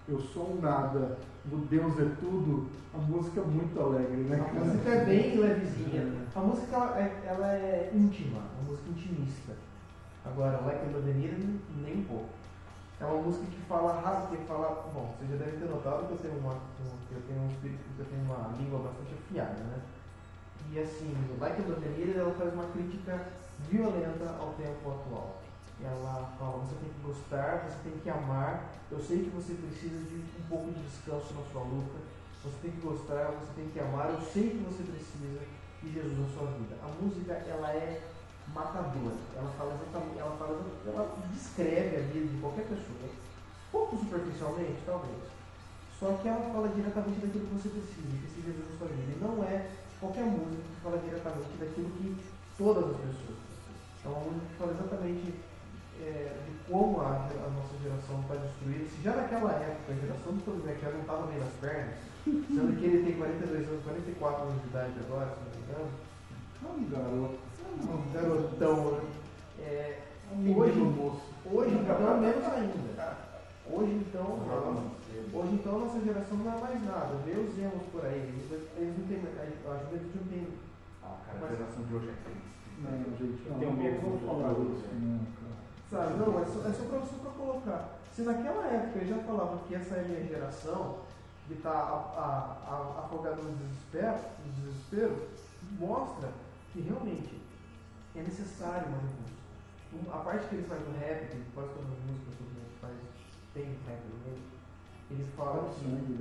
eu sou um nada, o Deus é tudo, a música é muito alegre, né? A música é bem levezinha. A música ela é íntima, uma música intimista. Agora, Like a Bandeira, nem um pouco. É uma música que fala rápido, que fala. Bom, você já deve ter notado que eu tenho um espírito, que eu tenho uma língua bastante afiada, né? E assim, Like a Bandeira, ela faz uma crítica violenta ao tempo atual. Ela fala, você tem que gostar, você tem que amar. Eu sei que você precisa de um pouco de descanso na sua luta. Você tem que gostar, você tem que amar. Eu sei que você precisa de Jesus na sua vida. A música, ela é matadora. Ela fala exatamente, ela descreve a vida de qualquer pessoa. Pouco superficialmente, talvez. Só que ela fala diretamente daquilo que você precisa, que seja Jesus na sua vida. E não é qualquer música que fala diretamente daquilo que todas as pessoas precisam. É uma música que fala exatamente de como a nossa geração está destruída. Se já naquela época a geração do Tony McKenna não estava bem nas pernas, sendo que ele tem 42 anos, 44 anos de idade agora, se não me engano. Um garoto. Um garotão, né? Hoje então, menos ainda. Hoje então a nossa geração não é mais nada. Vê os emos por aí. Eles não têm. A juventude não tem. A geração de hoje é triste. Não, gente, Tem um medo vamos falar isso, né, cara? Sabe, não, é só para colocar. Se naquela época eu já falava que essa é a minha geração, que está afogada no desespero, mostra que realmente é necessário uma revolução. A parte que ele faz no rap, que quase todas as músicas todo mundo faz, tem rap no meio, ele fala que.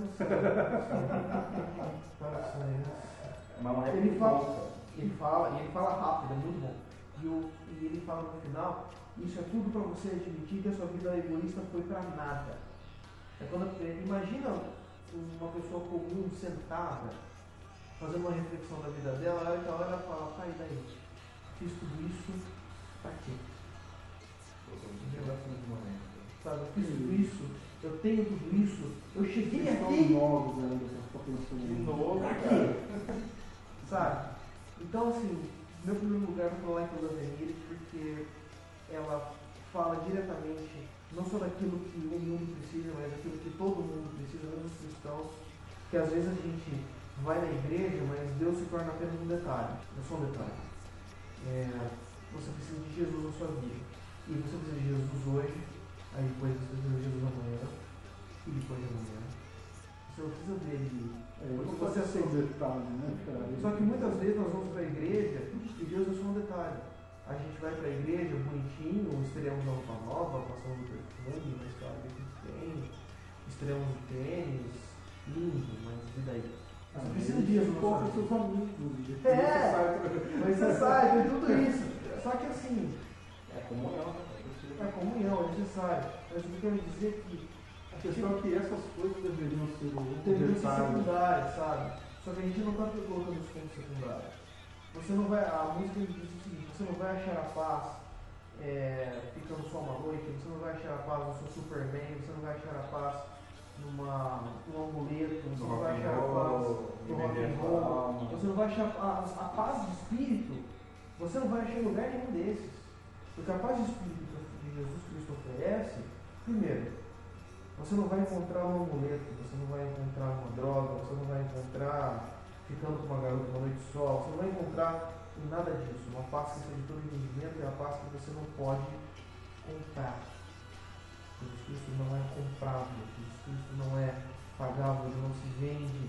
Ele fala rápido, é muito bom. E ele fala no final, isso é tudo para você admitir que a sua vida egoísta foi para nada. Imagina uma pessoa comum sentada, fazendo uma reflexão da vida dela, a hora ela fala, tá, e daí? Fiz tudo isso, pra quê? Sabe, eu fiz tudo isso, eu tenho tudo isso, eu cheguei aqui. Novos ainda, você pensando De novo, cara. Sabe? Então, assim, meu primeiro lugar foi falar em Toda porque ela fala diretamente, não só daquilo que o mundo precisa, mas daquilo que todo mundo precisa, mesmo os cristãos, que às vezes a gente vai na igreja, mas Deus se torna apenas um detalhe, é só um detalhe. Você precisa de Jesus na sua vida. E você precisa de Jesus hoje, aí depois você precisa de Jesus amanhã, e depois de amanhã. Você não precisa dele. Você é só um detalhe, né, cara? Só que muitas vezes nós vamos para a igreja e Deus é só um detalhe. A gente vai para a igreja bonitinho, estreamos uma roupa nova, passamos o perfume, mas claro que a gente tem, estreamos o tênis, lindo, mas e daí? Você precisa de Jesus com seus amigos. Mas você sai, tem tudo isso. Só que assim, é comunhão, é necessário. Mas o que eu quero dizer é que a questão é que essas coisas deveriam ser secundárias, sabe? Só que a gente não está colocando isso como secundário. Você não vai, a música diz o seguinte, você não vai achar a paz ficando só uma noite, você não vai achar a paz no seu Superman, você não vai achar a paz num amuleto, você não vai achar a paz no rock and roll, você não vai achar a paz de espírito, você não vai achar em lugar nenhum desses. Porque a paz de espírito que Jesus Cristo oferece, primeiro, você não vai encontrar um amuleto, você não vai encontrar uma droga, você não vai encontrar ficando com uma garota uma noite só, você não vai encontrar em nada disso. Uma paz que seja de todo entendimento é a paz que você não pode comprar. Jesus Cristo não é comprável, Jesus Cristo não é pagável, ele não se vende.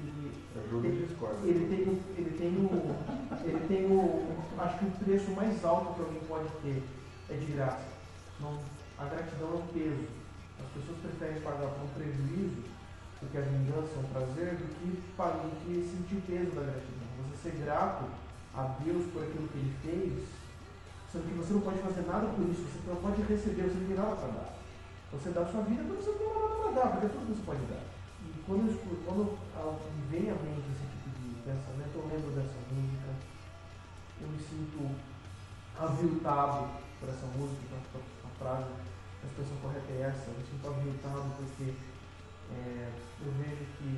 Ele tem acho que o preço mais alto que alguém pode ter é de graça. A gratidão é um peso. As pessoas preferem pagar por um prejuízo, porque a vingança é um prazer, do que sentir o peso da gratidão. Você ser grato a Deus por aquilo que Ele fez, sendo que você não pode fazer nada por isso, você não pode receber, você não tem nada para dar. Você dá a sua vida, mas você não tem nada para dar, porque é tudo que você pode dar. E quando me vem à mente esse tipo de pensamento, eu lembro dessa música, eu me sinto aviltado por essa música, a frase, a expressão correta é essa, eu me sinto aviltado porque eu vejo que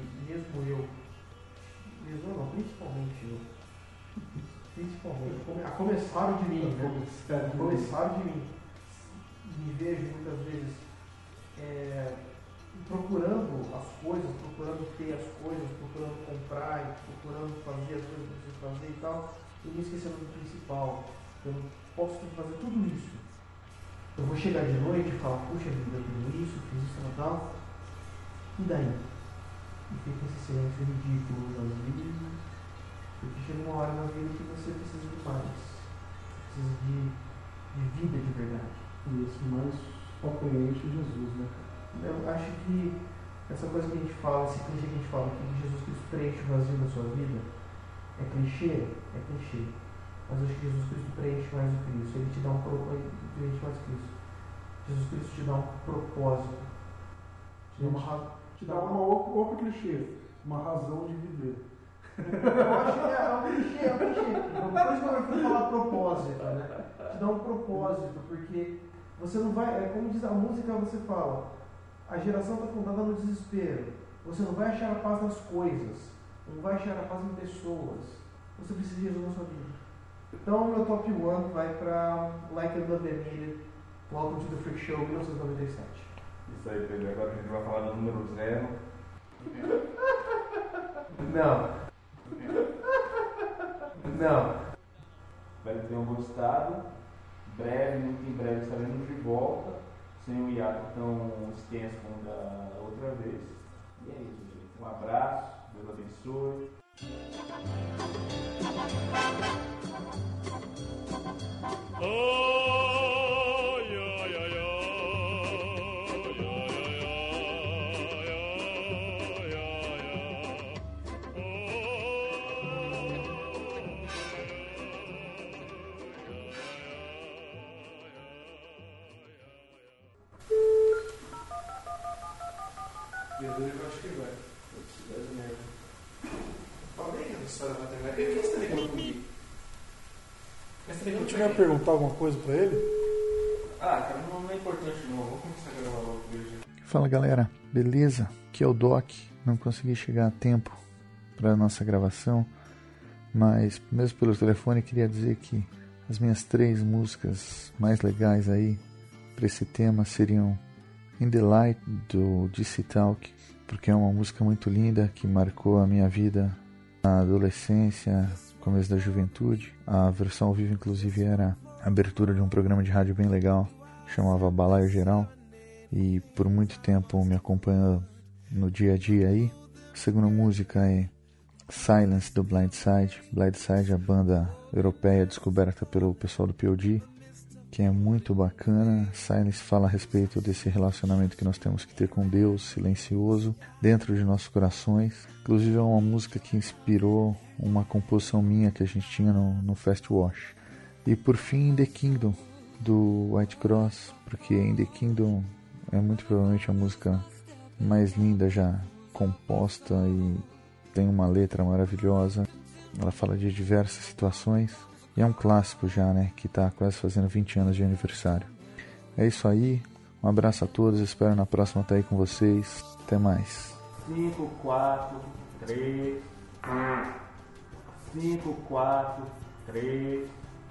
principalmente, a começar de mim, me vejo muitas vezes procurando as coisas, procurando ter as coisas, procurando comprar, procurando fazer as coisas que precisa fazer e tal, e me esquecendo do principal. Eu não posso fazer tudo isso. Eu vou chegar de noite e falar, puxa vida, eu tenho isso, fiz isso, tal, e daí? E fica esse silêncio ridículo nas vidas, porque chega uma hora na vida que você precisa de mais. Precisa de vida de verdade. E esse mais compreende Jesus, né, cara? Eu acho que essa coisa que a gente fala, esse clichê que a gente fala, que Jesus Cristo preenche o vazio da sua vida, é clichê? É clichê. Mas eu acho que Jesus Cristo preenche mais o Cristo. Ele te dá preenche mais o Cristo. Jesus Cristo te dá um propósito. Te dá outro clichê, uma razão de viver. Eu acho que é um clichê, é um clichê. Depois que eu fui falar propósito, né? Te dá um propósito, porque você não vai, como diz a música, você fala, a geração está fundada no desespero. Você não vai achar a paz nas coisas, não vai achar a paz em pessoas. Você precisa de Jesus na sua vida. Então, meu top 1 vai para Like a Love Emily, Welcome to the Freak Show, 1997. Isso aí, Pedro. Agora a gente vai falar do número 0. Não. Espero que tenham gostado. Breve, muito em breve, estaremos de volta. Sem um hiato tão extenso como da outra vez. E é isso, gente. Um abraço. Deus abençoe. Eu acho que vai. Falei a história da matemática. Por que você está ligando comigo? Eu tinha que perguntar alguma coisa pra ele? Cara, não é importante não. Vou começar a gravar logo hoje. Fala galera, beleza? Aqui é o Doc. Não consegui chegar a tempo para nossa gravação, mas mesmo pelo telefone queria dizer que as minhas 3 músicas mais legais aí para esse tema seriam In the Light do DC Talk, porque é uma música muito linda que marcou a minha vida na adolescência, começo da juventude. A versão ao vivo inclusive era a abertura de um programa de rádio bem legal, chamava Balaio Geral, e por muito tempo me acompanhou no dia a dia aí. A segunda música é Silence do Blindside. Blindside é a banda europeia descoberta pelo pessoal do POD, que é muito bacana. Silence fala a respeito desse relacionamento que nós temos que ter com Deus, silencioso, dentro de nossos corações. Inclusive é uma música que inspirou uma composição minha que a gente tinha no Fast Wash. E por fim, In The Kingdom, do White Cross, porque In The Kingdom é muito provavelmente a música mais linda já composta e tem uma letra maravilhosa. Ela fala de diversas situações e é um clássico já, né, que está quase fazendo 20 anos de aniversário. É isso aí, um abraço a todos, espero na próxima estar aí com vocês. Até mais. 5, 4, 3, 5, 4, 3.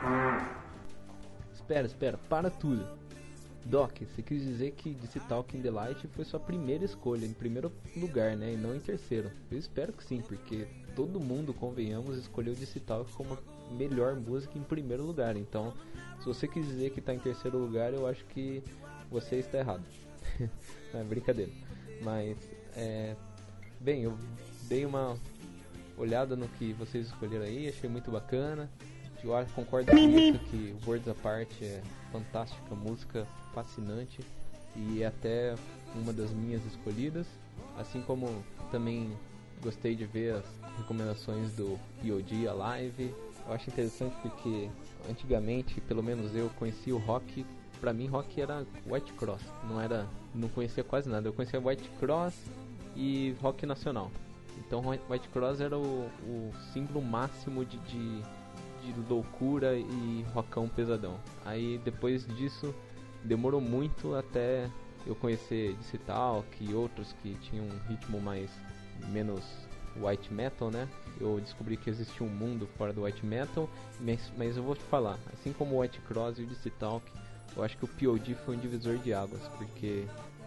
Espera, para tudo. Doc, você quis dizer que DC Talk in the Light foi sua primeira escolha, em primeiro lugar, né, e não em terceiro. Eu espero que sim, porque todo mundo, convenhamos, escolheu DC Talk como a melhor música em primeiro lugar. Então, se você quis dizer que está em terceiro lugar, eu acho que você está errado. É brincadeira. Mas, bem, eu dei uma olhada no que vocês escolheram aí, achei muito bacana. Eu concordo com isso que Worlds Apart é fantástica, música fascinante e é até uma das minhas escolhidas, assim como também gostei de ver as recomendações do POD, a live. Eu acho interessante porque antigamente, pelo menos eu conhecia o rock, pra mim rock era White Cross, não conhecia quase nada, eu conhecia White Cross e rock nacional. Então White Cross era o símbolo máximo de loucura e rockão pesadão. Aí depois disso demorou muito até eu conhecer DC Talk e outros que tinham um ritmo menos white metal, né? Eu descobri que existia um mundo fora do white metal, mas eu vou te falar, assim como o White Cross e o DC Talk, eu acho que o POD foi um divisor de águas, porque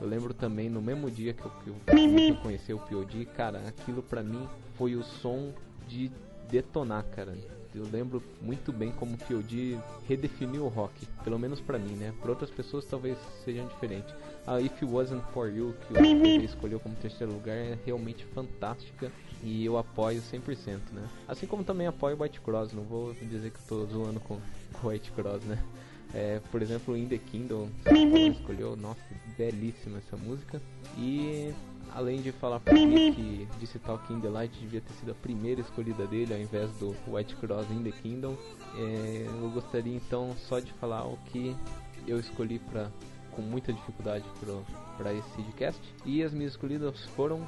Eu lembro também no mesmo dia que eu conheci o POD, cara, aquilo pra mim foi o som de detonar, cara. Eu lembro muito bem como o POD redefiniu o rock, pelo menos pra mim, né? Para outras pessoas talvez sejam diferentes. A If It Wasn't For You, que o POD escolheu como terceiro lugar, é realmente fantástica e eu apoio 100%, né? Assim como também apoio o White Cross, não vou dizer que eu tô zoando com o White Cross, né? Por exemplo, In The Kingdom, que escolheu, nossa, belíssima essa música. E além de falar pra mim que Disse Talk in the Light devia ter sido a primeira escolhida dele ao invés do White Cross In The Kingdom, eu gostaria então só de falar o que eu escolhi com muita dificuldade para esse Seedcast. E as minhas escolhidas foram,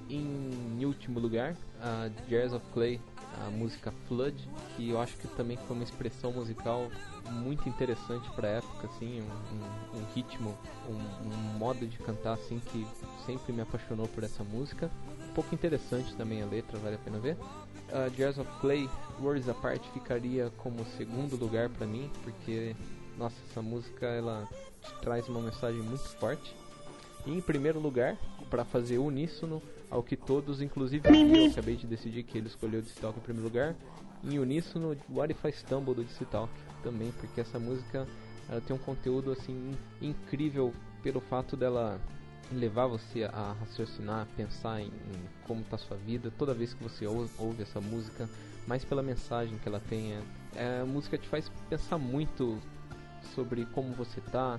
em último lugar, a Jars of Clay, a música Flood, que eu acho que também foi uma expressão musical muito interessante para a época, assim, um ritmo, um modo de cantar assim que sempre me apaixonou por essa música. Um pouco interessante também a letra, vale a pena ver. A Jars of Clay, Worlds Apart, ficaria como segundo lugar para mim, porque nossa, essa música ela traz uma mensagem muito forte. E em primeiro lugar, para fazer uníssono ao que todos, inclusive eu acabei de decidir que ele escolheu o Distalk em primeiro lugar, em uníssono, What If I Stumble do Distalk também, porque essa música ela tem um conteúdo assim incrível pelo fato dela levar você a raciocinar, a pensar em como está sua vida toda vez que você ouve essa música, mas pela mensagem que ela tem. A música te faz pensar muito sobre como você está,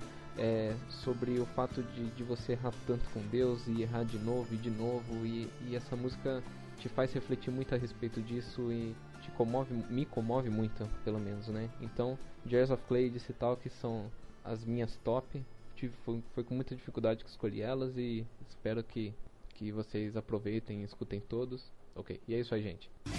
sobre o fato de você errar tanto com Deus e errar de novo e essa música te faz refletir muito a respeito disso e me comove muito, pelo menos, né? Então, Jars of Clay e Disse Talk são as minhas top. Foi com muita dificuldade que escolhi elas e espero que vocês aproveitem e escutem todos. Ok, e é isso aí, gente.